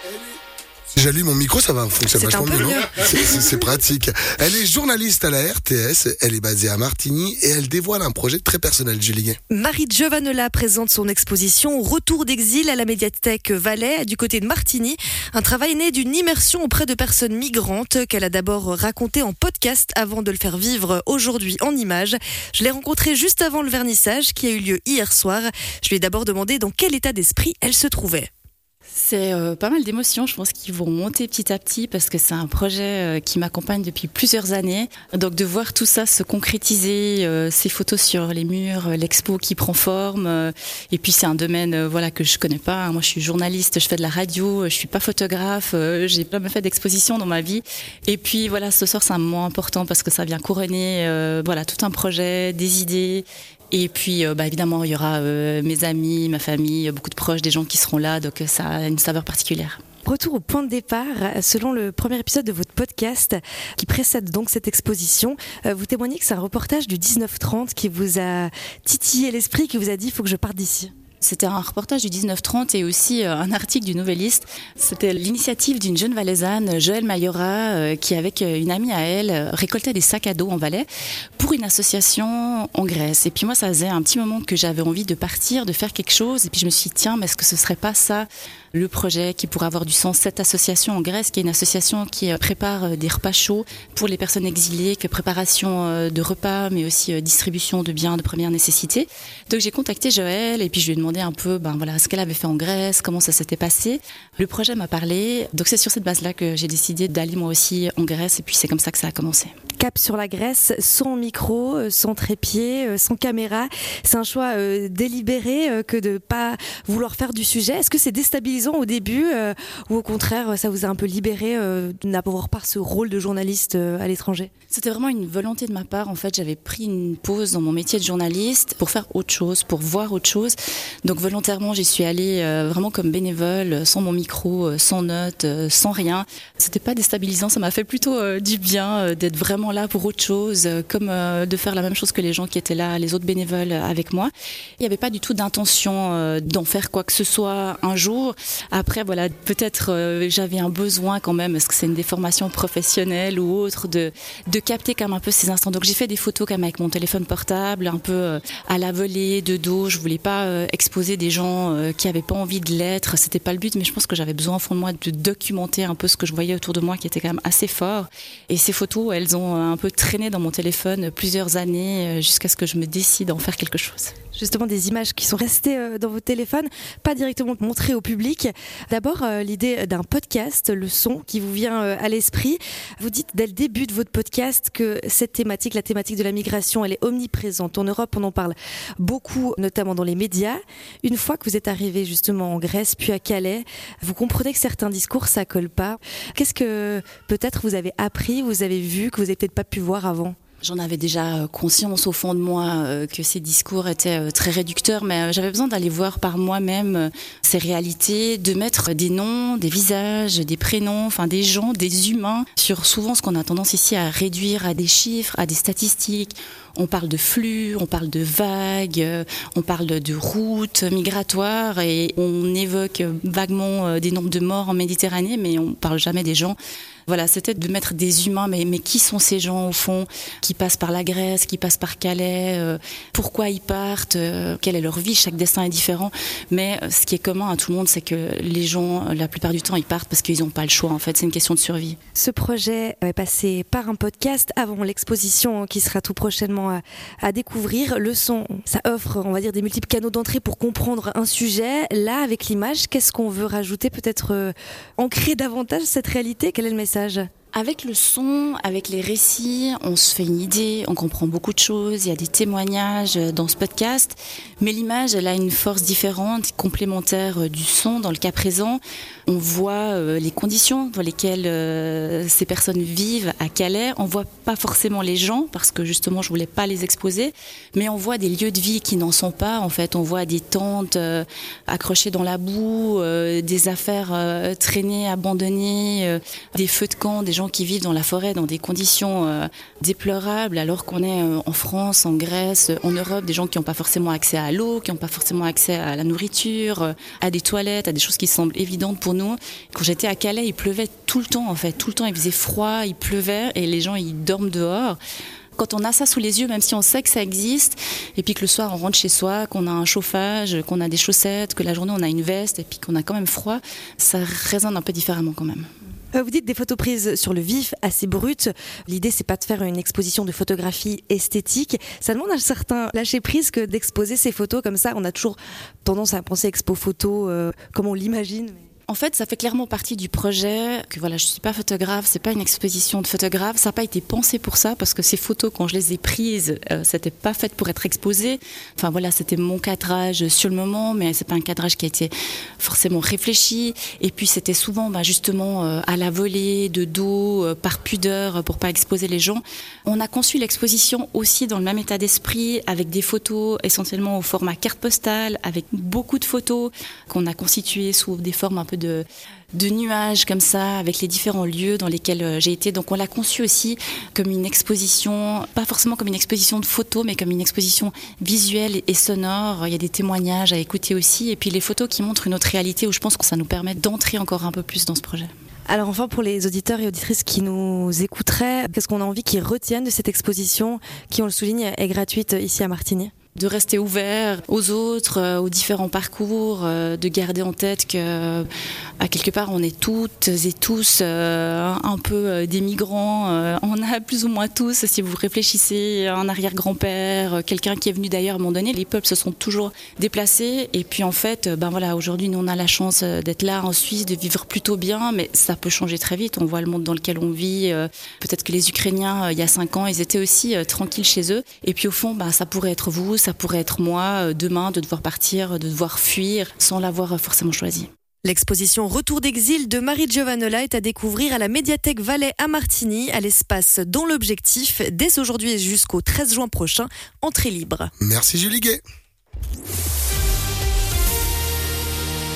Si j'allume mon micro, ça va fonctionner vachement mieux, non ? C'est pratique. Elle est journaliste à la RTS, elle est basée à Martigny et elle dévoile un projet très personnel, Julie Gay. Marie Giovanola présente son exposition Retour d'exil à la médiathèque Valais, du côté de Martigny. Un travail né d'une immersion auprès de personnes migrantes qu'elle a d'abord raconté en podcast avant de le faire vivre aujourd'hui en images. Je l'ai rencontrée juste avant le vernissage qui a eu lieu hier soir. Je lui ai d'abord demandé dans quel état d'esprit elle se trouvait. C'est pas mal d'émotions, je pense, qui vont monter petit à petit parce que c'est un projet qui m'accompagne depuis plusieurs années. Donc de voir tout ça se concrétiser, ces photos sur les murs, l'expo qui prend forme. Et puis c'est un domaine que je connais pas. Moi je suis journaliste, je fais de la radio, je suis pas photographe, j'ai pas mal fait d'expositions dans ma vie. Et puis voilà, ce soir c'est un moment important parce que ça vient couronner tout un projet, des idées. Et puis évidemment il y aura mes amis, ma famille, beaucoup de proches, des gens qui seront là, donc ça a une saveur particulière. Retour au point de départ, selon le premier épisode de votre podcast qui précède donc cette exposition, vous témoignez que c'est un reportage du 19-30 qui vous a titillé l'esprit, qui vous a dit « il faut que je parte d'ici ». C'était un reportage du 19-30 et aussi un article du Nouvelliste. C'était l'initiative d'une jeune valaisanne, Joëlle Mayora, qui avec une amie à elle récoltait des sacs à dos en Valais pour une association en Grèce. Et puis moi, ça faisait un petit moment que j'avais envie de partir, de faire quelque chose. Et puis je me suis dit, tiens, mais est-ce que ce serait pas ça le projet qui pourrait avoir du sens, cette association en Grèce, qui est une association qui prépare des repas chauds pour les personnes exilées, que préparation de repas, mais aussi distribution de biens de première nécessité. Donc j'ai contacté Joëlle et puis je lui ai demandé un peu ce qu'elle avait fait en Grèce, comment ça s'était passé. Le projet m'a parlé, donc c'est sur cette base-là que j'ai décidé d'aller moi aussi en Grèce et puis c'est comme ça que ça a commencé. Cap sur la Grèce, sans micro, sans trépied, sans caméra. C'est un choix délibéré que de pas vouloir faire du sujet. Est-ce que c'est déstabilisant au début ou au contraire ça vous a un peu libéré de n'avoir pas ce rôle de journaliste à l'étranger ? C'était vraiment une volonté de ma part. En fait, j'avais pris une pause dans mon métier de journaliste pour faire autre chose, pour voir autre chose. Donc volontairement, j'y suis allée vraiment comme bénévole, sans mon micro, sans notes, sans rien. C'était pas déstabilisant, ça m'a fait plutôt du bien d'être vraiment là pour autre chose, comme de faire la même chose que les gens qui étaient là, les autres bénévoles avec moi. Il n'y avait pas du tout d'intention d'en faire quoi que ce soit un jour. Après, peut-être j'avais un besoin quand même, est-ce que c'est une déformation professionnelle ou autre, de capter quand même un peu ces instants. Donc j'ai fait des photos quand même avec mon téléphone portable, un peu à la volée, de dos. Je voulais pas exposer des gens qui avaient pas envie de l'être. C'était pas le but, mais je pense que j'avais besoin au fond de moi de documenter un peu ce que je voyais autour de moi, qui était quand même assez fort. Et ces photos, elles ont un peu traîné dans mon téléphone plusieurs années jusqu'à ce que je me décide à en faire quelque chose. Justement, des images qui sont restées dans votre téléphone, pas directement montrées au public. D'abord, l'idée d'un podcast, le son qui vous vient à l'esprit. Vous dites dès le début de votre podcast que cette thématique, la thématique de la migration, elle est omniprésente. En Europe, on en parle beaucoup, notamment dans les médias. Une fois que vous êtes arrivé justement en Grèce, puis à Calais, vous comprenez que certains discours, ça colle pas. Qu'est-ce que peut-être vous avez appris, vous avez vu, que vous avez peut-être pas pu voir avant ? J'en avais déjà conscience au fond de moi que ces discours étaient très réducteurs, mais j'avais besoin d'aller voir par moi-même ces réalités, de mettre des noms, des visages, des prénoms, des gens, des humains, sur souvent ce qu'on a tendance ici à réduire à des chiffres, à des statistiques. On parle de flux, on parle de vagues, on parle de routes migratoires et on évoque vaguement des nombres de morts en Méditerranée, mais on parle jamais des gens. Voilà, c'était de mettre des humains, mais qui sont ces gens au fond, qui passent par la Grèce, qui passent par Calais, pourquoi ils partent, quelle est leur vie, chaque destin est différent. Mais ce qui est commun à tout le monde, c'est que les gens, la plupart du temps, ils partent parce qu'ils n'ont pas le choix, en fait, c'est une question de survie. Ce projet est passé par un podcast avant l'exposition qui sera tout prochainement à découvrir. Le son, ça offre, on va dire, des multiples canaux d'entrée pour comprendre un sujet. Là, avec l'image, qu'est-ce qu'on veut rajouter, peut-être ancrer davantage cette réalité ? Quel est le message ? Avec le son, avec les récits, on se fait une idée, on comprend beaucoup de choses, il y a des témoignages dans ce podcast, mais l'image, elle a une force différente, complémentaire du son. Dans le cas présent, on voit les conditions dans lesquelles ces personnes vivent à Calais, on voit pas forcément les gens, parce que justement je voulais pas les exposer, mais on voit des lieux de vie qui n'en sont pas. En fait, on voit des tentes accrochées dans la boue, des affaires traînées, abandonnées, des feux de camp, des gens qui vivent dans la forêt dans des conditions déplorables, alors qu'on est en France, en Grèce, en Europe, des gens qui n'ont pas forcément accès à l'eau, qui n'ont pas forcément accès à la nourriture, à des toilettes, à des choses qui semblent évidentes pour nous. Quand j'étais à Calais, il pleuvait tout le temps en fait, tout le temps il faisait froid, il pleuvait et les gens ils dorment dehors. Quand on a ça sous les yeux, même si on sait que ça existe, et puis que le soir on rentre chez soi, qu'on a un chauffage, qu'on a des chaussettes, que la journée on a une veste et puis qu'on a quand même froid, ça résonne un peu différemment quand même. Vous dites des photos prises sur le vif, assez brutes. L'idée, c'est pas de faire une exposition de photographie esthétique. Ça demande un certain lâcher-prise que d'exposer ces photos comme ça. On a toujours tendance à penser expo photo comme on l'imagine. En fait, ça fait clairement partie du projet que voilà, je suis pas photographe, c'est pas une exposition de photographe, ça n'a pas été pensé pour ça parce que ces photos, quand je les ai prises, c'était pas fait pour être exposées. Enfin voilà, c'était mon cadrage sur le moment, mais c'est pas un cadrage qui a été forcément réfléchi. Et puis c'était souvent justement à la volée, de dos, par pudeur, pour pas exposer les gens. On a conçu l'exposition aussi dans le même état d'esprit, avec des photos essentiellement au format carte postale, avec beaucoup de photos qu'on a constituées sous des formes un peu de nuages comme ça, avec les différents lieux dans lesquels j'ai été. Donc on l'a conçu aussi comme une exposition, pas forcément comme une exposition de photos, mais comme une exposition visuelle et sonore. Il y a des témoignages à écouter aussi, et puis les photos qui montrent une autre réalité où je pense que ça nous permet d'entrer encore un peu plus dans ce projet. Alors enfin, pour les auditeurs et auditrices qui nous écouteraient, qu'est-ce qu'on a envie qu'ils retiennent de cette exposition qui, on le souligne, est gratuite ici à Martigny ? De rester ouvert aux autres, aux différents parcours, de garder en tête que à quelque part on est toutes et tous un peu des migrants. On a plus ou moins tous, si vous réfléchissez, un arrière-grand-père, quelqu'un qui est venu d'ailleurs à un moment donné, les peuples se sont toujours déplacés. Et puis en fait, voilà, aujourd'hui nous on a la chance d'être là en Suisse, de vivre plutôt bien, mais ça peut changer très vite. On voit le monde dans lequel on vit. Peut-être que les Ukrainiens, il y a 5 ans, ils étaient aussi tranquilles chez eux. Et puis au fond, ça pourrait être vous. Ça pourrait être moi, demain, de devoir partir, de devoir fuir, sans l'avoir forcément choisi. L'exposition Retour d'exil de Marie Giovanola est à découvrir à la médiathèque Valais à Martigny, à l'espace Dans l'Objectif, dès aujourd'hui et jusqu'au 13 juin prochain, entrée libre. Merci Julie Gay.